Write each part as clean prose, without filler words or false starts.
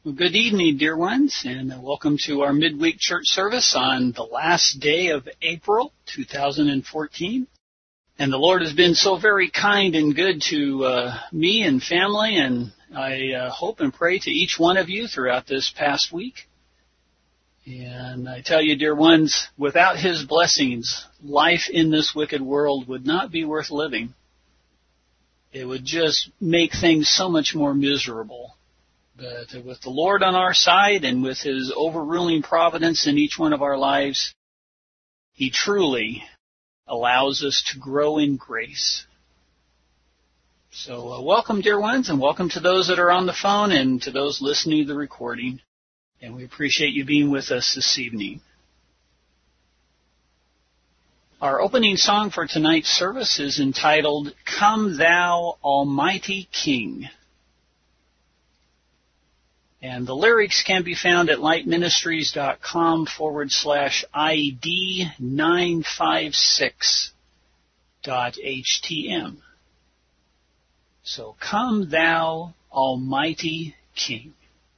Well, good evening, dear ones, and welcome to our midweek church service on the last day of April 2014. And the Lord has been so very kind and good to me and family, and I hope and pray to each one of you throughout this past week. And I tell you, dear ones, without His blessings, life in this wicked world would not be worth living. It would just make things so much more miserable. But with the Lord on our side and with His overruling providence in each one of our lives, He truly allows us to grow in grace. So welcome, dear ones, and welcome to those that are on the phone and to those listening to the recording. And we appreciate you being with us this evening. Our opening song for tonight's service is entitled, Come Thou Almighty King. And the lyrics can be found at lightministries.com/ID 956.htm. So, Come Thou Almighty King.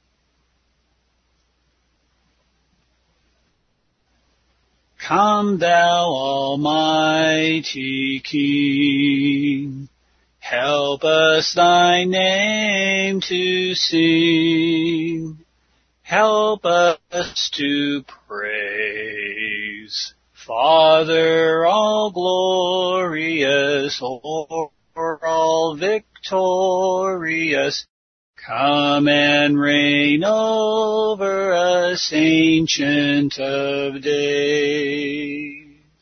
Come Thou Almighty King, help us Thy name to sing. Help us to praise. Father all glorious, o'er all victorious, come and reign over us, Ancient of Days.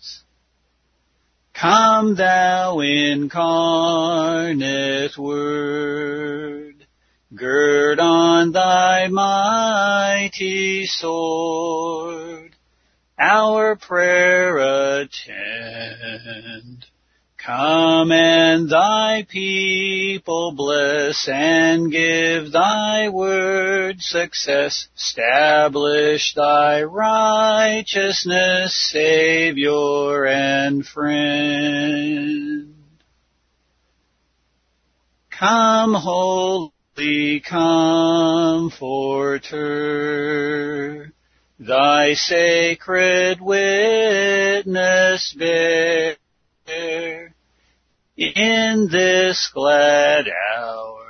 Come Thou incarnate Word, gird on Thy mighty sword, our prayer attend. Come and Thy people bless, and give Thy word success. Establish Thy righteousness, Savior and friend. Come, Holy Comforter, Thy sacred witness bear. In this glad hour,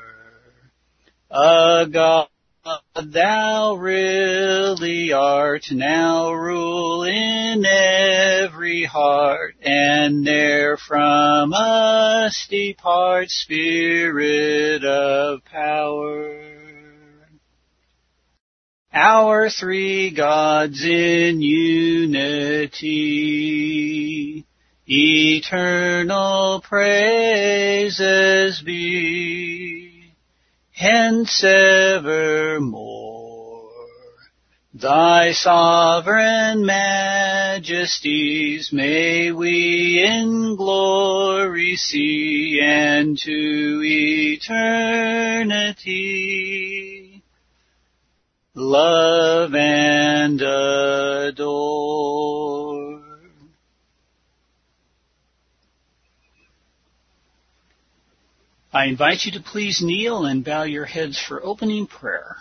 a God Thou really art, now rule in every heart, and ne'er from us depart, Spirit of power. Our three gods in unity, eternal praises be, hence evermore. Thy sovereign majesties may we in glory see, and to eternity love and adore. I invite you to please kneel and bow your heads for opening prayer.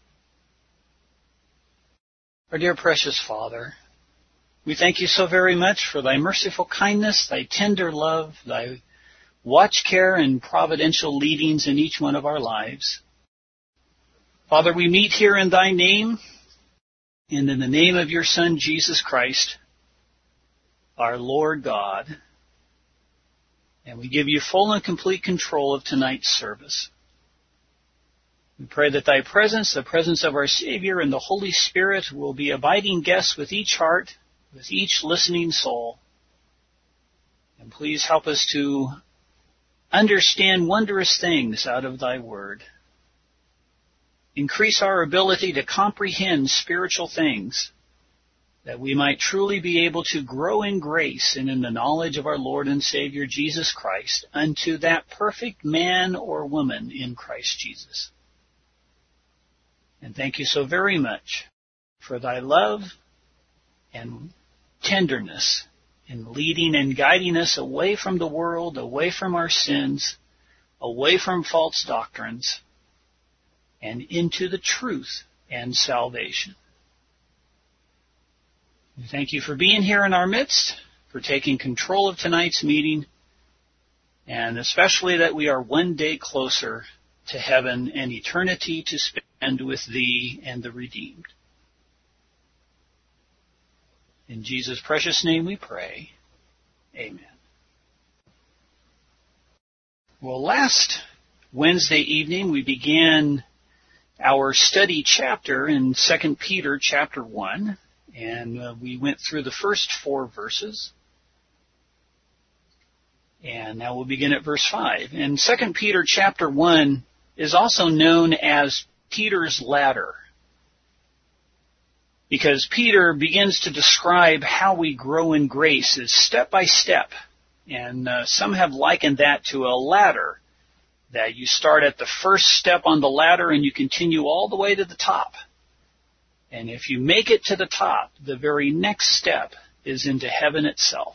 Our dear precious Father, we thank you so very much for Thy merciful kindness, Thy tender love, Thy watch care and providential leadings in each one of our lives. Father, we meet here in Thy name and in the name of your Son, Jesus Christ, our Lord God. And we give you full and complete control of tonight's service. We pray that Thy presence, the presence of our Savior and the Holy Spirit, will be abiding guests with each heart, with each listening soul. And please help us to understand wondrous things out of Thy Word. Increase our ability to comprehend spiritual things, that we might truly be able to grow in grace and in the knowledge of our Lord and Savior Jesus Christ unto that perfect man or woman in Christ Jesus. And thank you so very much for Thy love and tenderness in leading and guiding us away from the world, away from our sins, away from false doctrines, and into the truth and salvation. We thank you for being here in our midst, for taking control of tonight's meeting, and especially that we are one day closer to heaven and eternity to spend with Thee and the redeemed. In Jesus' precious name we pray. Amen. Well, last Wednesday evening we began our study chapter in 2 Peter chapter 1, and we went through the first 4 verses. And now we'll begin at verse 5. And 2 Peter chapter 1 is also known as Peter's ladder, because Peter begins to describe how we grow in grace as step by step. And some have likened that to a ladder, that you start at the first step on the ladder and you continue all the way to the top. And if you make it to the top, the very next step is into heaven itself.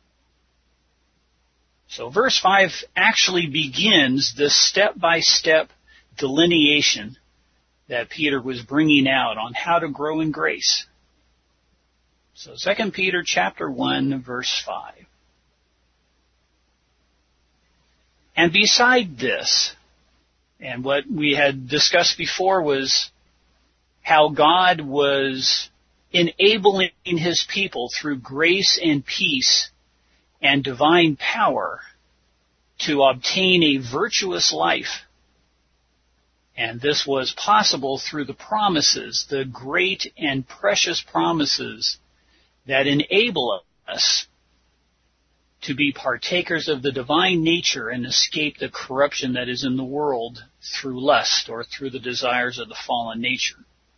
So verse 5 actually begins the step-by-step delineation that Peter was bringing out on how to grow in grace. So 2 Peter chapter 1, verse 5. And beside this, and what we had discussed before was how God was enabling His people through grace and peace and divine power to obtain a virtuous life. And this was possible through the promises, the great and precious promises that enable us to be partakers of the divine nature and escape the corruption that is in the world through lust or through the desires of the fallen nature.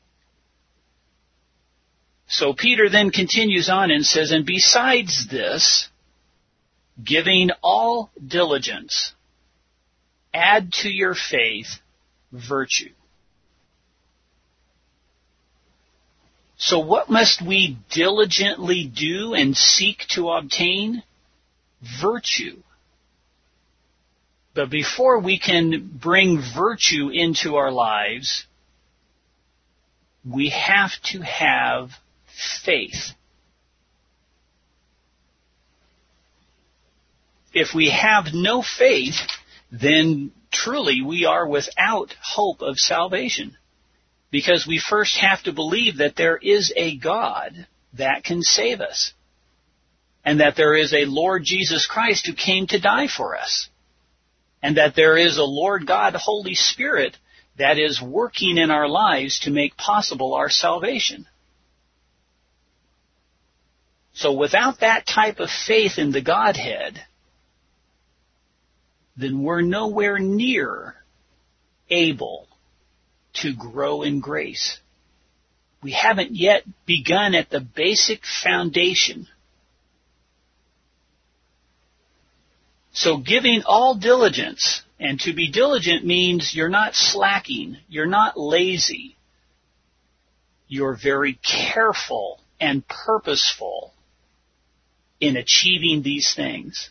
So Peter then continues on and says, and besides this, giving all diligence, add to your faith virtue. So what must we diligently do and seek to obtain? Virtue. But before we can bring virtue into our lives, we have to have faith. If we have no faith, then truly we are without hope of salvation. Because we first have to believe that there is a God that can save us. And that there is a Lord Jesus Christ who came to die for us. And that there is a Lord God, Holy Spirit, that is working in our lives to make possible our salvation. So without that type of faith in the Godhead, then we're nowhere near able to grow in grace. We haven't yet begun at the basic foundation. So giving all diligence, and to be diligent means you're not slacking, you're not lazy. You're very careful and purposeful in achieving these things.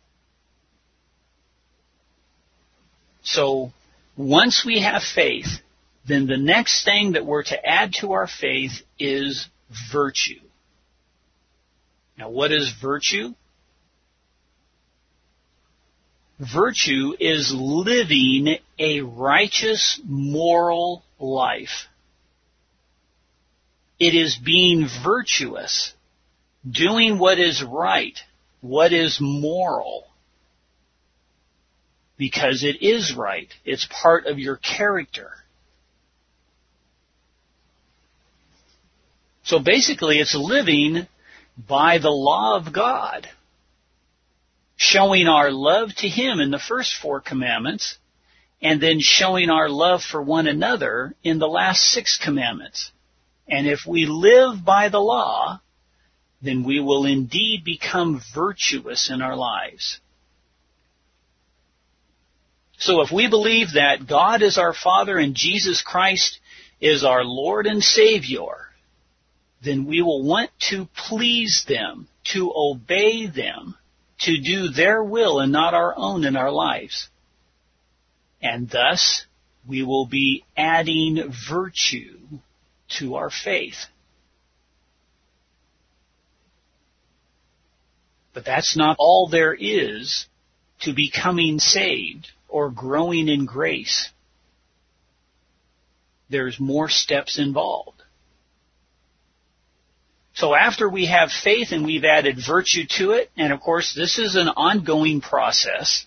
So once we have faith, then the next thing that we're to add to our faith is virtue. Now what is virtue? Virtue is living a righteous, moral life. It is being virtuous, doing what is right, what is moral, because it is right. It's part of your character. So basically, it's living by the law of God, showing our love to Him in the first 4 commandments, and then showing our love for one another in the last 6 commandments. And if we live by the law, then we will indeed become virtuous in our lives. So if we believe that God is our Father and Jesus Christ is our Lord and Savior, then we will want to please them, to obey them, to do their will and not our own in our lives. And thus, we will be adding virtue to our faith. But that's not all there is to becoming saved or growing in grace. There's more steps involved. So after we have faith and we've added virtue to it, and of course this is an ongoing process,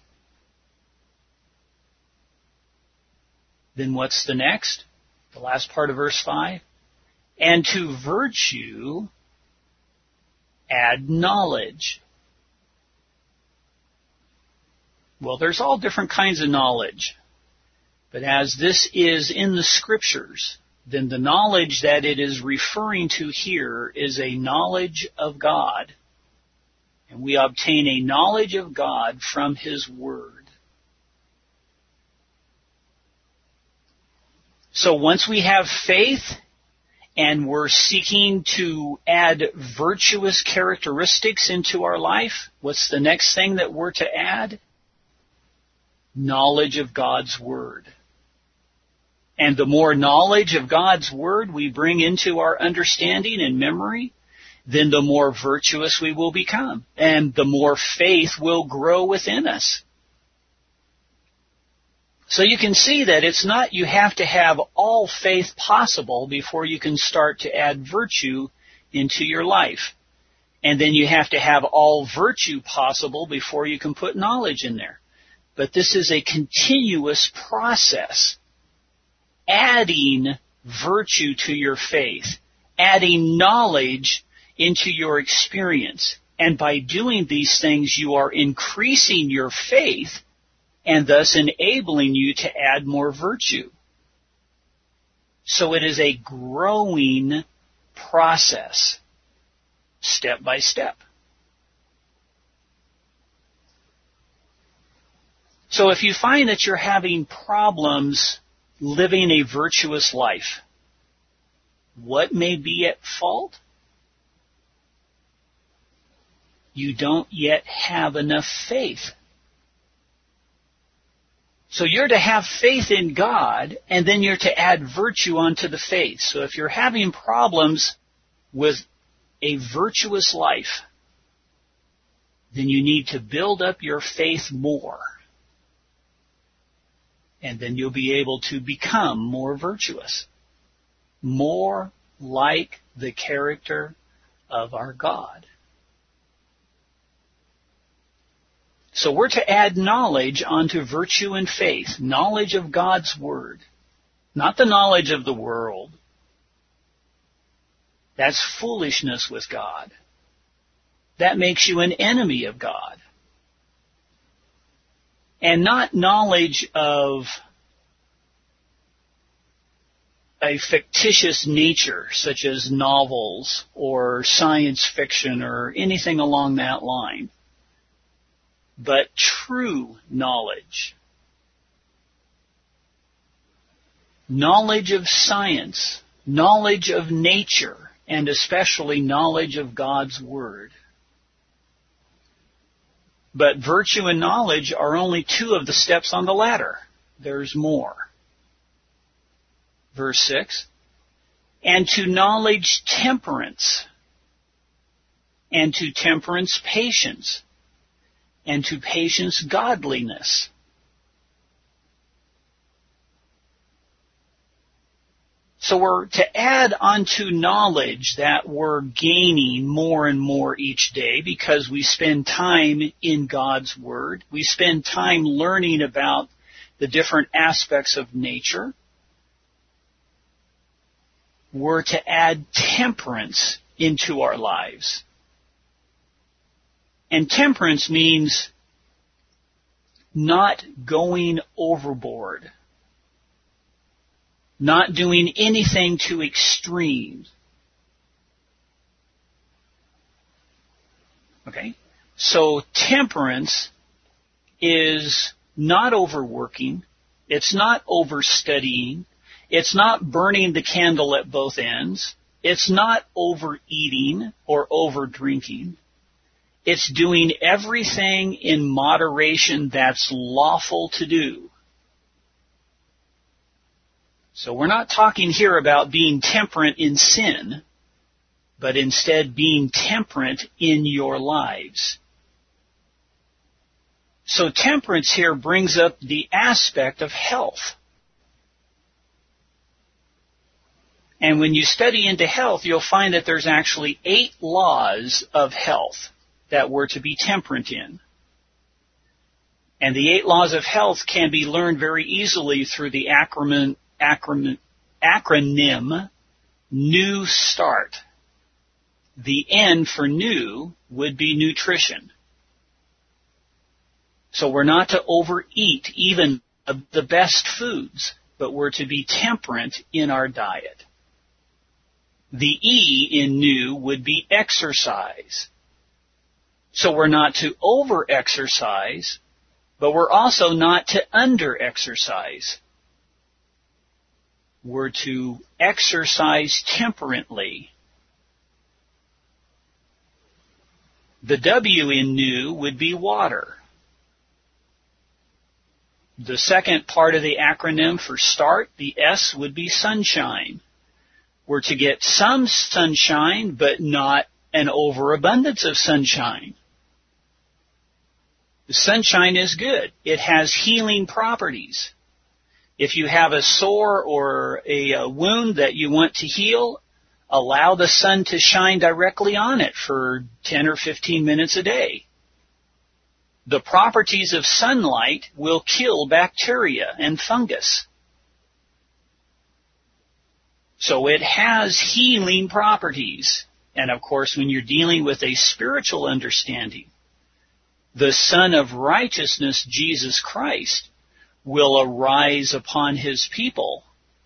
then what's the next? The last part of verse 5. And to virtue add knowledge. Well, there's all different kinds of knowledge. But as this is in the Scriptures, then the knowledge that it is referring to here is a knowledge of God. And we obtain a knowledge of God from His Word. So once we have faith and we're seeking to add virtuous characteristics into our life, what's the next thing that we're to add? Knowledge of God's Word. And the more knowledge of God's Word we bring into our understanding and memory, then the more virtuous we will become, and the more faith will grow within us. So you can see that it's not you have to have all faith possible before you can start to add virtue into your life. And then you have to have all virtue possible before you can put knowledge in there. But this is a continuous process. Adding virtue to your faith, adding knowledge into your experience. And by doing these things, you are increasing your faith and thus enabling you to add more virtue. So it is a growing process, step by step. So if you find that you're having problems living a virtuous life, what may be at fault? You don't yet have enough faith. So you're to have faith in God, and then you're to add virtue onto the faith. So if you're having problems with a virtuous life, then you need to build up your faith more. And then you'll be able to become more virtuous, more like the character of our God. So we're to add knowledge onto virtue and faith, knowledge of God's Word, not the knowledge of the world. That's foolishness with God. That makes you an enemy of God. And not knowledge of a fictitious nature, such as novels or science fiction or anything along that line, but true knowledge. Knowledge of science, knowledge of nature, and especially knowledge of God's Word. But virtue and knowledge are only two of the steps on the ladder. There's more. Verse 6, and to knowledge temperance, and to temperance patience, and to patience godliness. So we're to add onto knowledge that we're gaining more and more each day because we spend time in God's Word. We spend time learning about the different aspects of nature. We're to add temperance into our lives. And temperance means not going overboard. Not doing anything too extreme. Okay? So temperance is not overworking. It's not overstudying. It's not burning the candle at both ends. It's not overeating or overdrinking. It's doing everything in moderation that's lawful to do. So we're not talking here about being temperate in sin, but instead being temperate in your lives. So temperance here brings up the aspect of health. And when you study into health, you'll find that there's actually 8 laws of health that we're to be temperate in. And the 8 laws of health can be learned very easily through the acronym New Start. The N for new would be nutrition. So we're not to overeat even of the best foods, but we're to be temperate in our diet. The E in new would be exercise. So we're not to over-exercise, but we're also not to under-exercise. We're to exercise temperately. The W in new would be water. The second part of the acronym for START, the S, would be sunshine. We're to get some sunshine, but not an overabundance of sunshine. The sunshine is good. It has healing properties. If you have a sore or a wound that you want to heal, allow the sun to shine directly on it for 10 or 15 minutes a day. The properties of sunlight will kill bacteria and fungus. So it has healing properties. And of course, when you're dealing with a spiritual understanding, the Son of Righteousness, Jesus Christ, will arise upon His people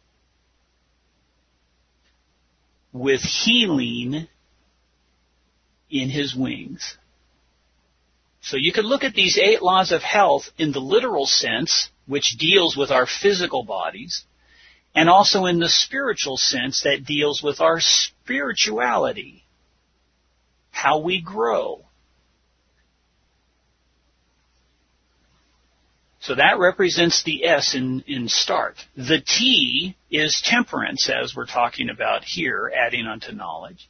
with healing in His wings. So you could look at these 8 laws of health in the literal sense, which deals with our physical bodies, and also in the spiritual sense that deals with our spirituality, how we grow. So that represents the S in START. The T is temperance, as we're talking about here, adding unto knowledge.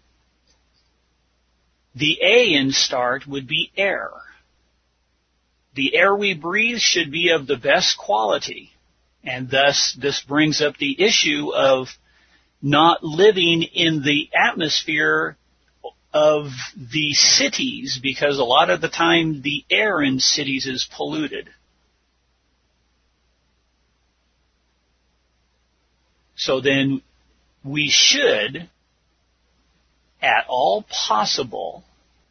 The A in START would be air. The air we breathe should be of the best quality. And thus, this brings up the issue of not living in the atmosphere of the cities, because a lot of the time the air in cities is polluted. So then we should, at all possible,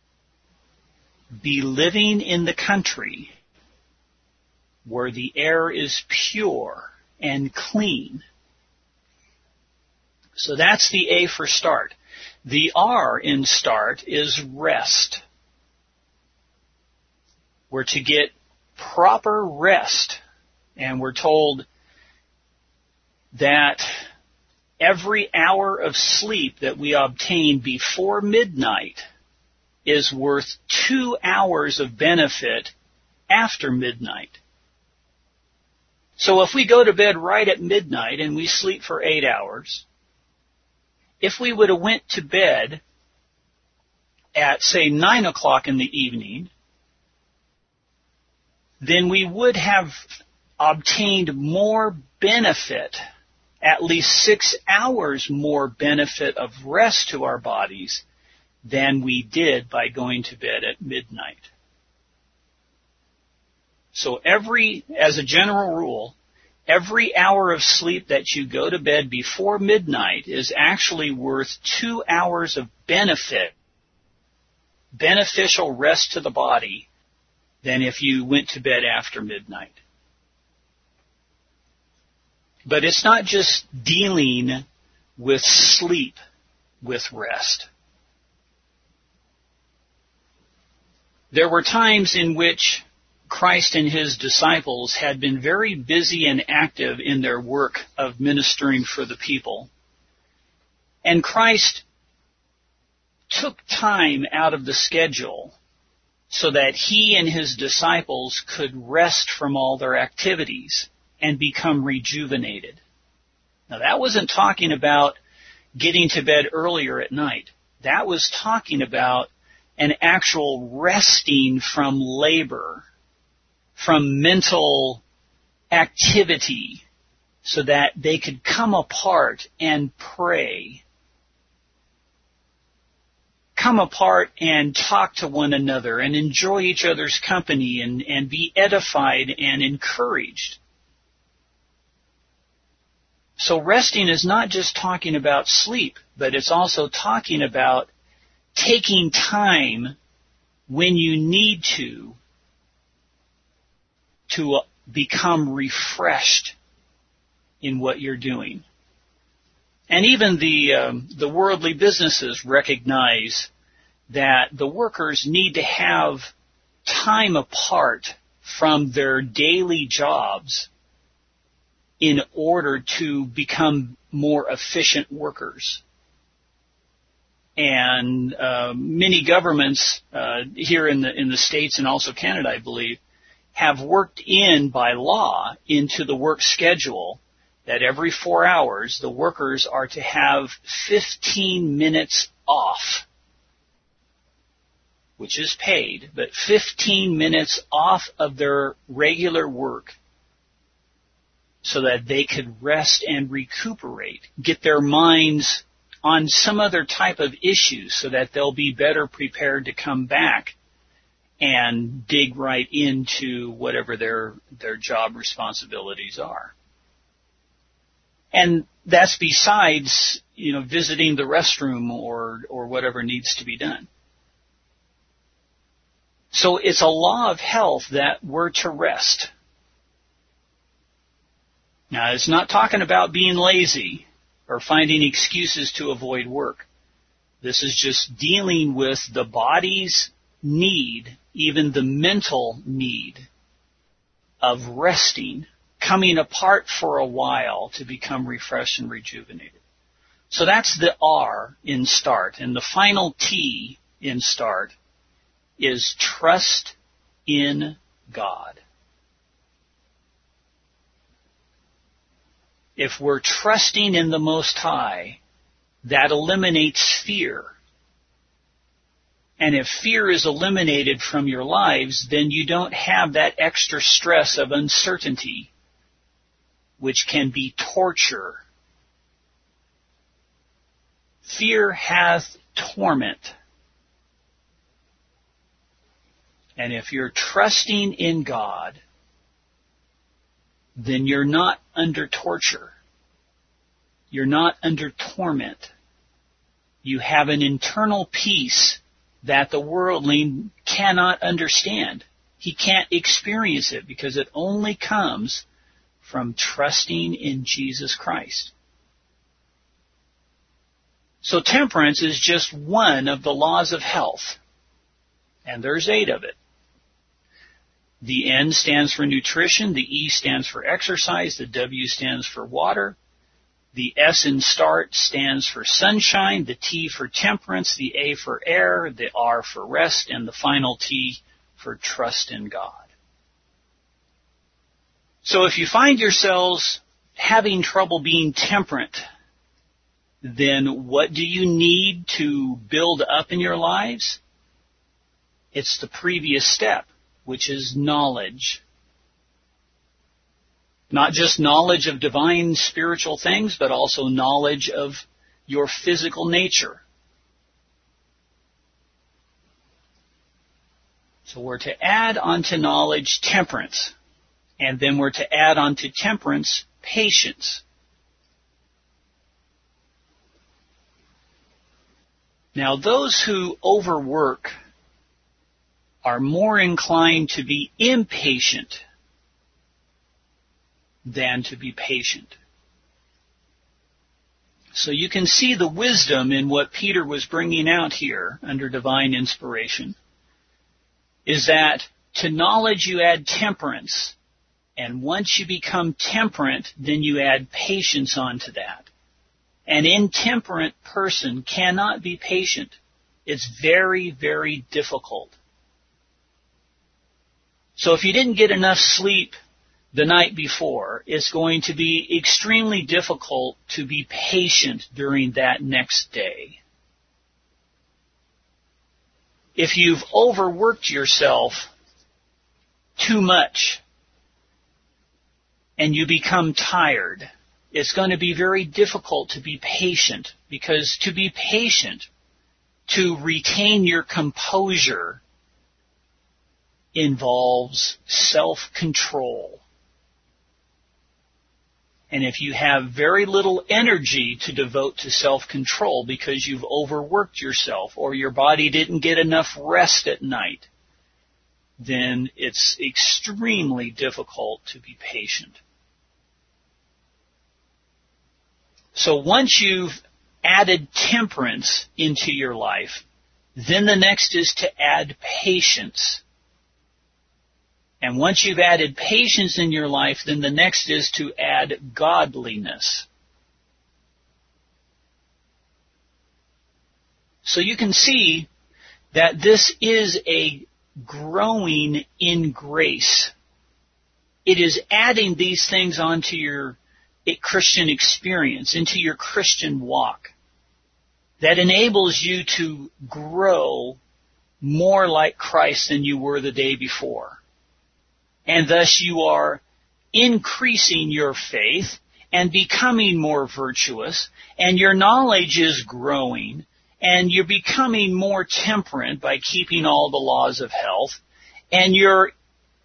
be living in the country where the air is pure and clean. So that's the A for START. The R in START is rest. We're to get proper rest. And we're told that every hour of sleep that we obtain before midnight is worth 2 hours of benefit after midnight. So if we go to bed right at midnight and we sleep for 8 hours, if we would have went to bed at, say, 9 o'clock in the evening, then we would have obtained more benefit, at least 6 hours more benefit of rest to our bodies than we did by going to bed at midnight. So as a general rule, every hour of sleep that you go to bed before midnight is actually worth 2 hours of beneficial rest to the body than if you went to bed after midnight. But it's not just dealing with sleep with rest. There were times in which Christ and His disciples had been very busy and active in their work of ministering for the people. And Christ took time out of the schedule so that He and His disciples could rest from all their activities and become rejuvenated. Now, that wasn't talking about getting to bed earlier at night. That was talking about an actual resting from labor, from mental activity, so that they could come apart and pray. Come apart and talk to one another and enjoy each other's company and be edified and encouraged. So resting is not just talking about sleep, but it's also talking about taking time when you need to become refreshed in what you're doing. And even the worldly businesses recognize that the workers need to have time apart from their daily jobs in order to become more efficient workers. And many governments here in the States and also Canada, I believe, have worked in by law into the work schedule that every 4 hours the workers are to have 15 minutes off, which is paid, but 15 minutes off of their regular work so that they could rest and recuperate, get their minds on some other type of issue so that they'll be better prepared to come back and dig right into whatever their job responsibilities are. And that's besides, visiting the restroom or whatever needs to be done. So it's a law of health that we're to rest. Now, it's not talking about being lazy or finding excuses to avoid work. This is just dealing with the body's need, even the mental need of resting, coming apart for a while to become refreshed and rejuvenated. So that's the R in START. And the final T in START is trust in God. If we're trusting in the Most High, that eliminates fear. And if fear is eliminated from your lives, then you don't have that extra stress of uncertainty, which can be torture. Fear hath torment. And if you're trusting in God, then you're not under torture. You're not under torment. You have an internal peace that the worldling cannot understand. He can't experience it because it only comes from trusting in Jesus Christ. So temperance is just one of the laws of health, and there's 8 of it. The N stands for nutrition, the E stands for exercise, the W stands for water, the S in START stands for sunshine, the T for temperance, the A for air, the R for rest, and the final T for trust in God. So if you find yourselves having trouble being temperate, then what do you need to build up in your lives? It's the previous step, which is knowledge. Not just knowledge of divine spiritual things, but also knowledge of your physical nature. So we're to add onto knowledge temperance, and then we're to add onto temperance patience. Now, those who overwork are more inclined to be impatient than to be patient. So you can see the wisdom in what Peter was bringing out here under divine inspiration, is that to knowledge you add temperance, and once you become temperate, then you add patience onto that. An intemperate person cannot be patient. It's very, very difficult. So if you didn't get enough sleep the night before, it's going to be extremely difficult to be patient during that next day. If you've overworked yourself too much and you become tired, it's going to be very difficult to be patient, because to be patient, to retain your composure, involves self-control. And if you have very little energy to devote to self-control because you've overworked yourself or your body didn't get enough rest at night, then it's extremely difficult to be patient. So once you've added temperance into your life, then the next is to add patience. And once you've added patience in your life, then the next is to add godliness. So you can see that this is a growing in grace. It is adding these things onto your Christian experience, into your Christian walk, that enables you to grow more like Christ than you were the day before. And thus you are increasing your faith and becoming more virtuous, and your knowledge is growing, and you're becoming more temperate by keeping all the laws of health, and you're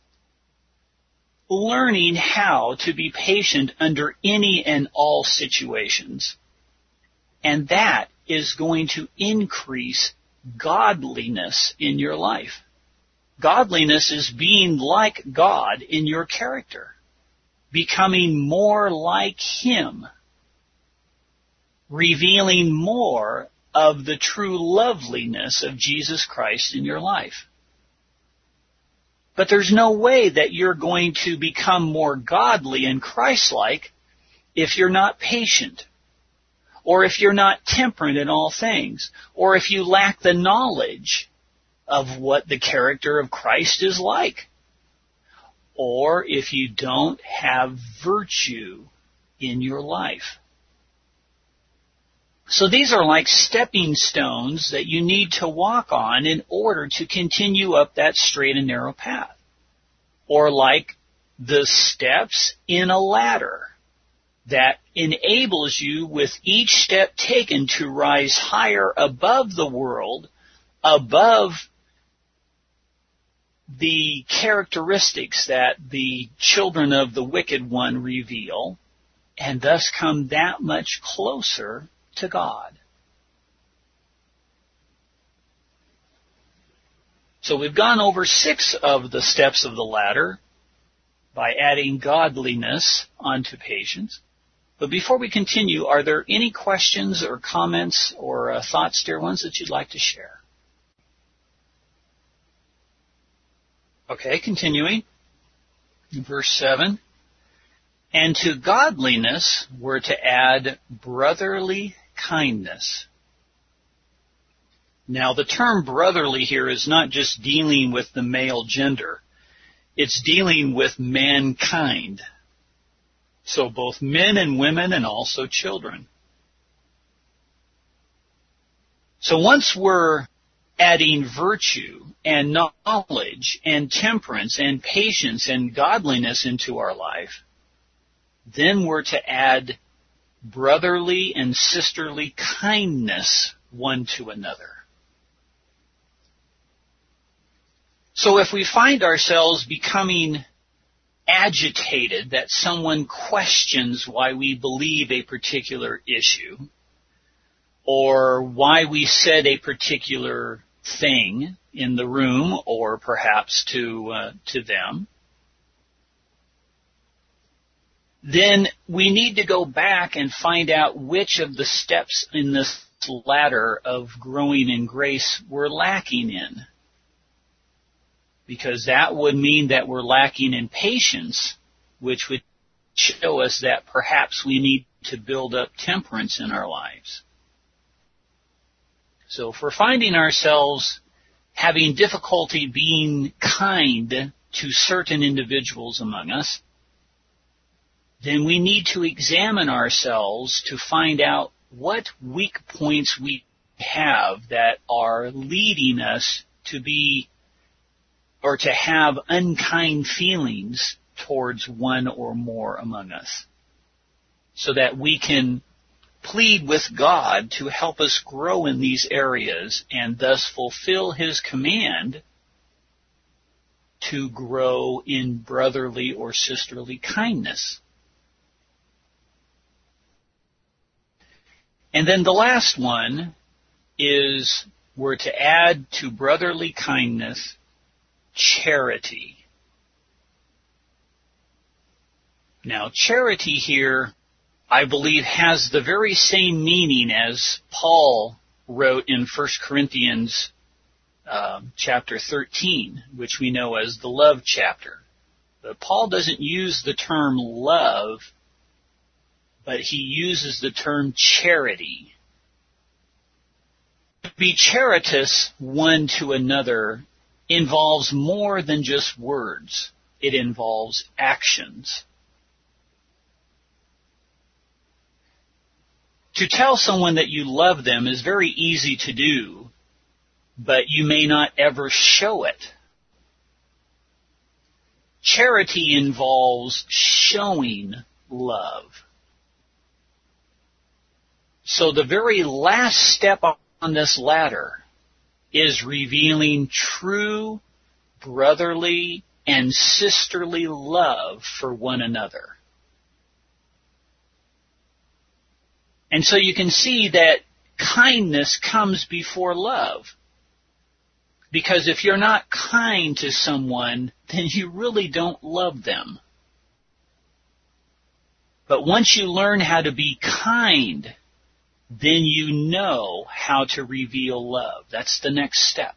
learning how to be patient under any and all situations. And that is going to increase godliness in your life. Godliness is being like God in your character, becoming more like Him, revealing more of the true loveliness of Jesus Christ in your life. But there's no way that you're going to become more godly and Christ-like if you're not patient, or if you're not temperate in all things, or if you lack the knowledge of what the character of Christ is like, or if you don't have virtue in your life. So these are like stepping stones that you need to walk on in order to continue up that straight and narrow path. Or like the steps in a ladder that enables you with each step taken to rise higher above the world, above the characteristics that the children of the wicked one reveal, and thus come that much closer to God. So we've gone over 6 of the steps of the ladder by adding godliness onto patience. But before we continue, are there any questions or comments or thoughts, dear ones, that you'd like to share? Okay, continuing. Verse 7. And to godliness we're to add brotherly kindness. Now, the term brotherly here is not just dealing with the male gender. It's dealing with mankind. So both men and women and also children. So once we're adding virtue and knowledge and temperance and patience and godliness into our life, then we're to add brotherly and sisterly kindness one to another. So if we find ourselves becoming agitated that someone questions why we believe a particular issue, or why we said a particular thing in the room, or perhaps to them, then we need to go back and find out which of the steps in this ladder of growing in grace we're lacking in. Because that would mean that we're lacking in patience, which would show us that perhaps we need to build up temperance in our lives. So if we're finding ourselves having difficulty being kind to certain individuals among us, then we need to examine ourselves to find out what weak points we have that are leading us to be or to have unkind feelings towards one or more among us, so that we can plead with God to help us grow in these areas and thus fulfill His command to grow in brotherly or sisterly kindness. And then the last one is we're to add to brotherly kindness charity. Now, charity here, I believe, has the very same meaning as Paul wrote in 1 Corinthians chapter 13, which we know as the love chapter. But Paul doesn't use the term love, but he uses the term charity. To be charitous one to another involves more than just words. It involves actions. To tell someone that you love them is very easy to do, but you may not ever show it. Charity involves showing love. So the very last step on this ladder is revealing true brotherly and sisterly love for one another. And so you can see that kindness comes before love. Because if you're not kind to someone, then you really don't love them. But once you learn how to be kind, then you know how to reveal love. That's the next step.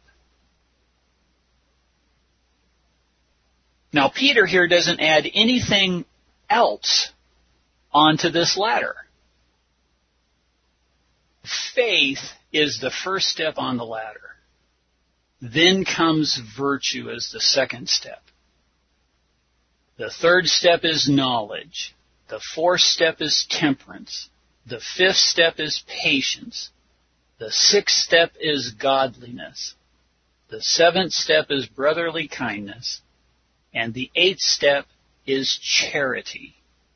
Now, Peter here doesn't add anything else onto this ladder. Faith is the first step on the ladder. Then comes virtue as the second step. The third step is knowledge. The fourth step is temperance. The fifth step is patience. The sixth step is godliness. The seventh step is brotherly kindness. And the eighth step is charity.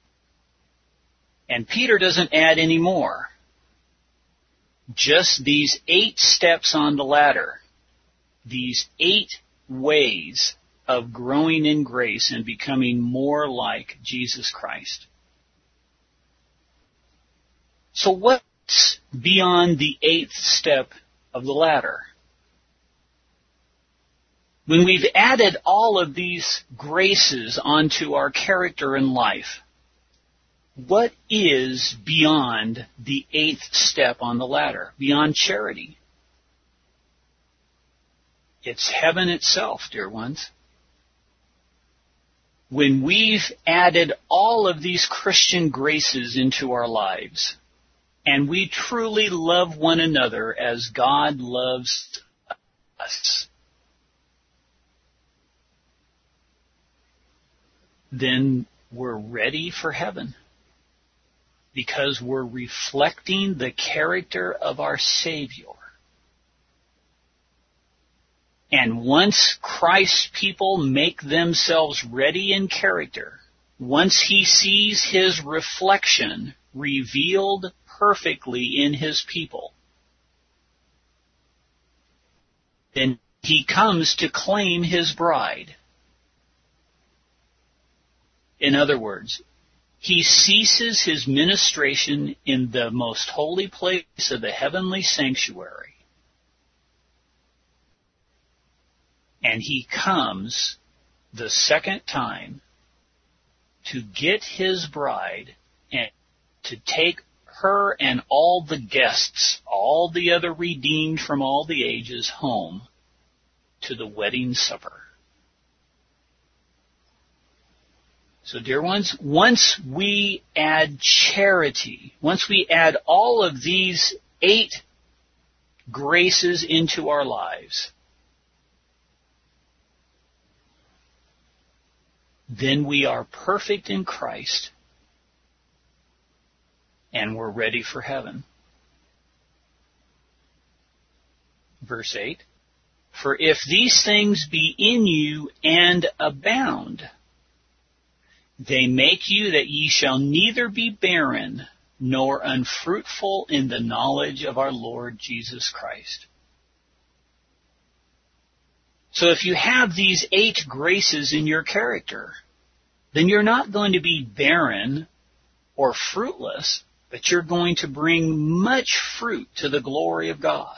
And Peter doesn't add any more. Just these 8 steps on the ladder. These 8 ways of growing in grace and becoming more like Jesus Christ. So what's beyond the 8th step of the ladder? When we've added all of these graces onto our character and life, what is beyond the 8th step on the ladder, beyond charity? It's heaven itself, dear ones. When we've added all of these Christian graces into our lives, and we truly love one another as God loves us, then we're ready for heaven. Because we're reflecting the character of our Savior. And once Christ's people make themselves ready in character, once He sees His reflection revealed perfectly in His people, then He comes to claim His bride. In other words, He ceases His ministration in the most holy place of the heavenly sanctuary. And He comes the second time to get His bride and to take her and all the guests, all the other redeemed from all the ages, home to the wedding supper. So, dear ones, once we add charity, once we add all of these 8 graces into our lives, then we are perfect in Christ, and we're ready for heaven. Verse 8, for if these things be in you and abound, they make you that ye shall neither be barren nor unfruitful in the knowledge of our Lord Jesus Christ. So if you have these 8 graces in your character, then you're not going to be barren or fruitless, but you're going to bring much fruit to the glory of God.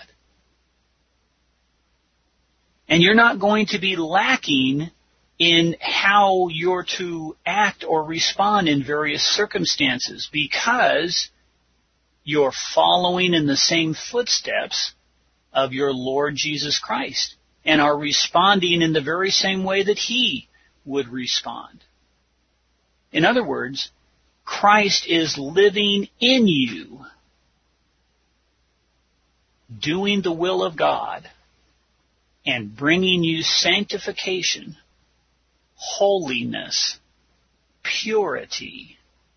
And you're not going to be lacking in how you're to act or respond in various circumstances, because you're following in the same footsteps of your Lord Jesus Christ and are responding in the very same way that He would respond. In other words, Christ is living in you, doing the will of God, and bringing you sanctification, holiness, purity.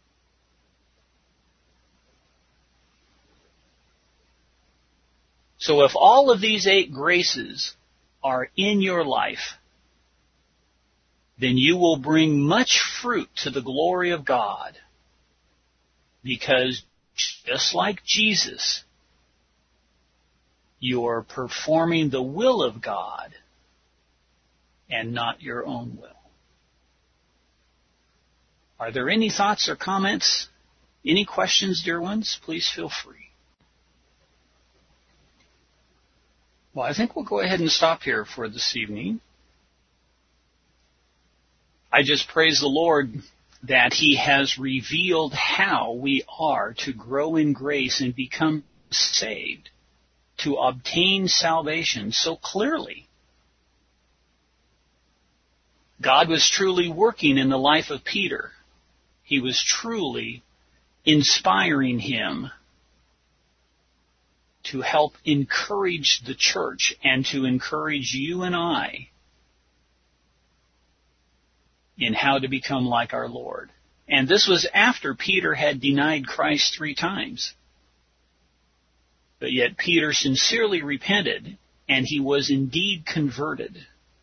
So if all of these 8 graces are in your life, then you will bring much fruit to the glory of God, because just like Jesus, you're performing the will of God and not your own will. Are there any thoughts or comments? Any questions, dear ones? Please feel free. Well, I think we'll go ahead and stop here for this evening. I just praise the Lord that He has revealed how we are to grow in grace and become saved, to obtain salvation so clearly. God was truly working in the life of Peter. He was truly inspiring him to help encourage the church and to encourage you and I in how to become like our Lord. And this was after Peter had denied Christ 3 times. But yet Peter sincerely repented, and he was indeed converted.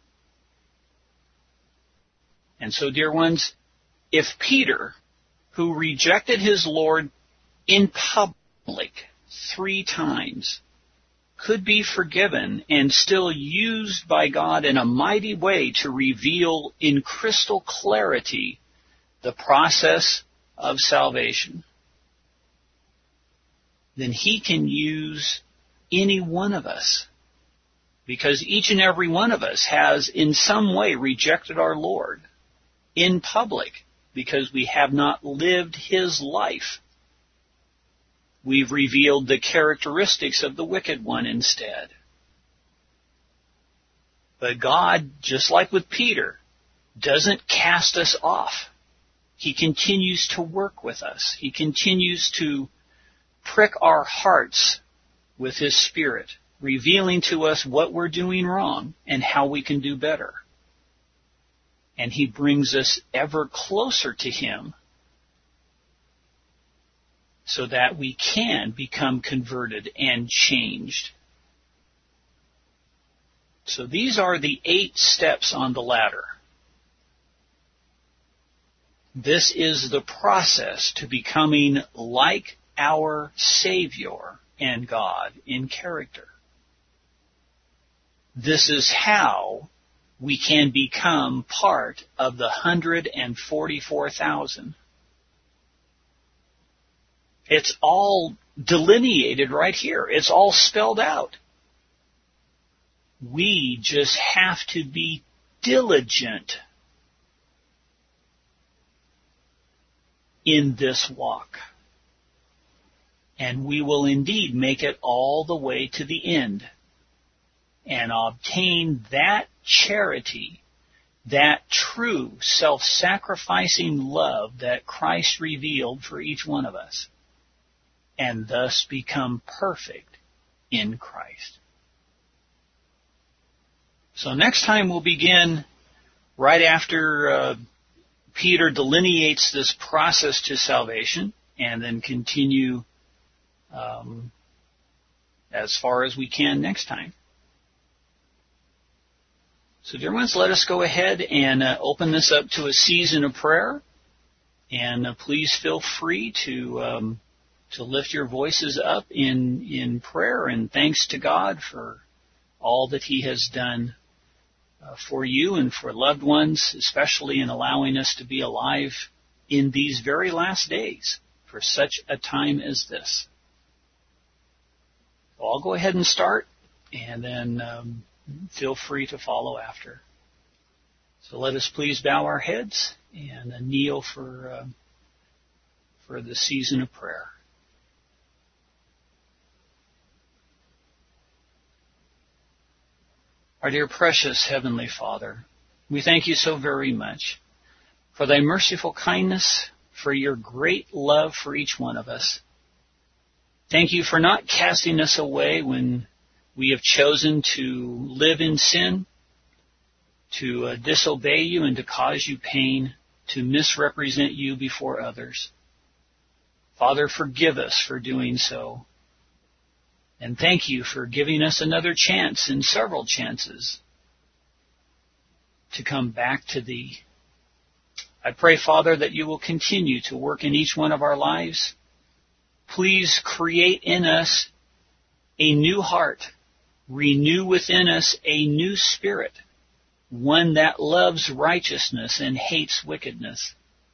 And so, dear ones, if Peter, who rejected his Lord in public 3 times, could be forgiven and still used by God in a mighty way to reveal in crystal clarity the process of salvation, then He can use any one of us, because each and every one of us has in some way rejected our Lord in public because we have not lived His life. We've revealed the characteristics of the wicked one instead. But God, just like with Peter, doesn't cast us off. He continues to work with us. He continues to prick our hearts with His Spirit, revealing to us what we're doing wrong and how we can do better. And He brings us ever closer to Him so that we can become converted and changed. So these are the 8 steps on the ladder. This is the process to becoming like our Savior and God in character. This is how we can become part of the 144,000. It's all delineated right here. It's all spelled out. We just have to be diligent in this walk. And we will indeed make it all the way to the end and obtain that charity, that true self-sacrificing love that Christ revealed for each one of us, and thus become perfect in Christ. So next time we'll begin right after Peter delineates this process to salvation, and then continue as far as we can next time. So, dear ones, let us go ahead and open this up to a season of prayer. And please feel free to lift your voices up in prayer and thanks to God for all that He has done for you and for loved ones, especially in allowing us to be alive in these very last days for such a time as this. So I'll go ahead and start, and then feel free to follow after. So let us please bow our heads and kneel for the season of prayer. Our dear precious Heavenly Father, we thank you so very much for thy merciful kindness, for your great love for each one of us. Thank you for not casting us away when we have chosen to live in sin, to disobey you and to cause you pain, to misrepresent you before others. Father, forgive us for doing so. And thank you for giving us another chance and several chances to come back to thee. I pray, Father, that you will continue to work in each one of our lives. Please create in us a new heart. Renew within us a new spirit, one that loves righteousness and hates wickedness.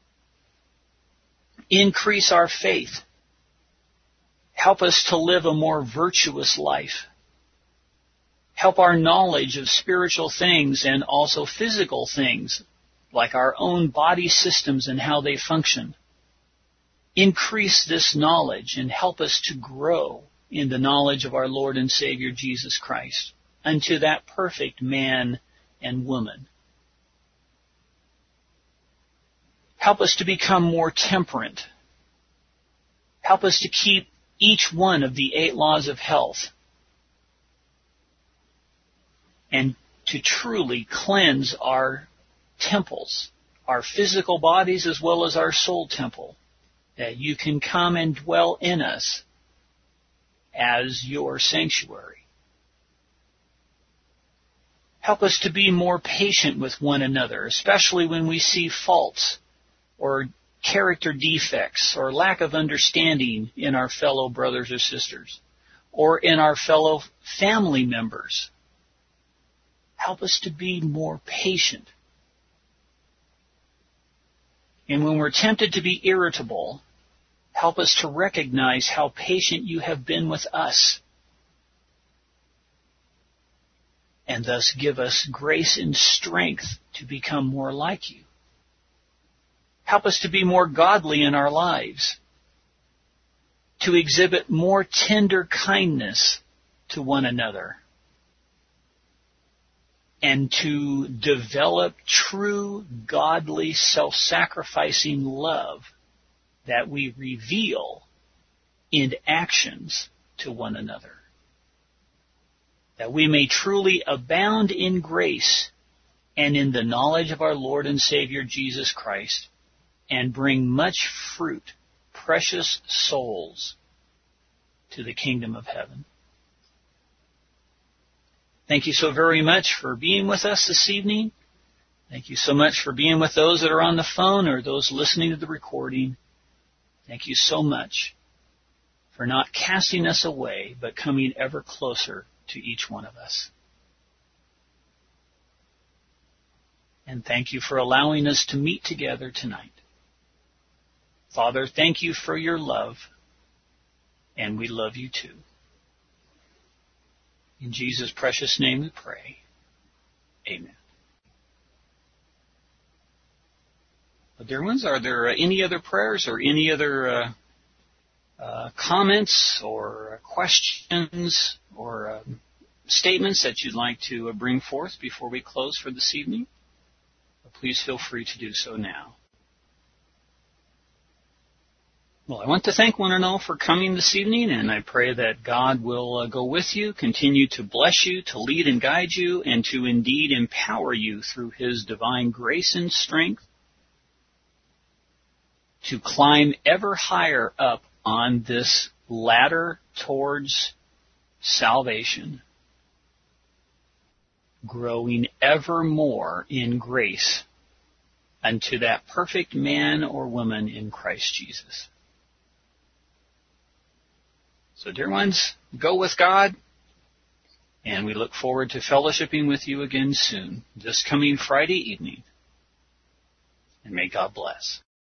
Increase our faith. Help us to live a more virtuous life. Help our knowledge of spiritual things and also physical things, like our own body systems and how they function. Increase this knowledge and help us to grow in the knowledge of our Lord and Savior Jesus Christ, unto that perfect man and woman. Help us to become more temperate. Help us to keep each one of the 8 laws of health and to truly cleanse our temples, our physical bodies as well as our soul temple, that you can come and dwell in us as your sanctuary. Help us to be more patient with one another, especially when we see faults or character defects or lack of understanding in our fellow brothers or sisters or in our fellow family members. Help us to be more patient. And when we're tempted to be irritable, help us to recognize how patient you have been with us, and thus give us grace and strength to become more like you. Help us to be more godly in our lives, to exhibit more tender kindness to one another, and to develop true, godly, self-sacrificing love that we reveal in actions to one another. That we may truly abound in grace and in the knowledge of our Lord and Savior Jesus Christ, and bring much fruit, precious souls, to the kingdom of heaven. Thank you so very much for being with us this evening. Thank you so much for being with those that are on the phone or those listening to the recording. Thank you so much for not casting us away, but coming ever closer to each one of us. And thank you for allowing us to meet together tonight. Father, thank you for your love, and we love you too. In Jesus' precious name we pray. Amen. Well, dear ones, are there any other prayers or any other comments or questions or statements that you'd like to bring forth before we close for this evening? Please feel free to do so now. Well, I want to thank one and all for coming this evening, and I pray that God will go with you, continue to bless you, to lead and guide you, and to indeed empower you through His divine grace and strength to climb ever higher up on this ladder towards salvation, growing ever more in grace unto that perfect man or woman in Christ Jesus. So, dear ones, go with God, and we look forward to fellowshipping with you again soon, this coming Friday evening. And may God bless.